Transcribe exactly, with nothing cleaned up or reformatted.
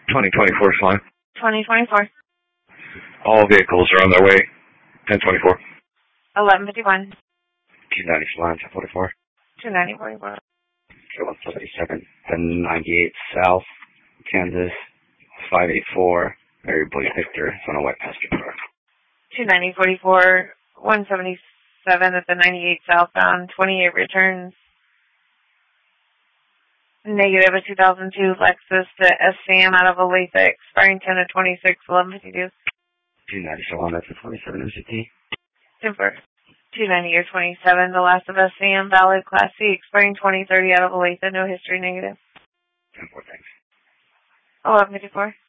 twenty twenty-four is fine. twenty twenty-four. All vehicles are on their way. ten twenty-four. eleven fifty-one. two ninety is fine. ten forty-four. two ninety forty-four. one seventy-seven. ten ninety-eight South, Kansas. five eighty-four. Mary Boy Victor. It's on a white passenger car. two ninety forty-four. one seventy-seven at the ninety-eight southbound. twenty-eight returns. Negative a two thousand two Lexus to S C M out of Olathe, expiring ten of twenty-six, eleven fifty-two. two ninety Salon, that's a twenty-seven M C T. Timber. two ninety or twenty-seven, the last of S C M, valid Class C, expiring twenty thirty out of Olathe, no history, negative. ten four, thanks. eleven fifty-four.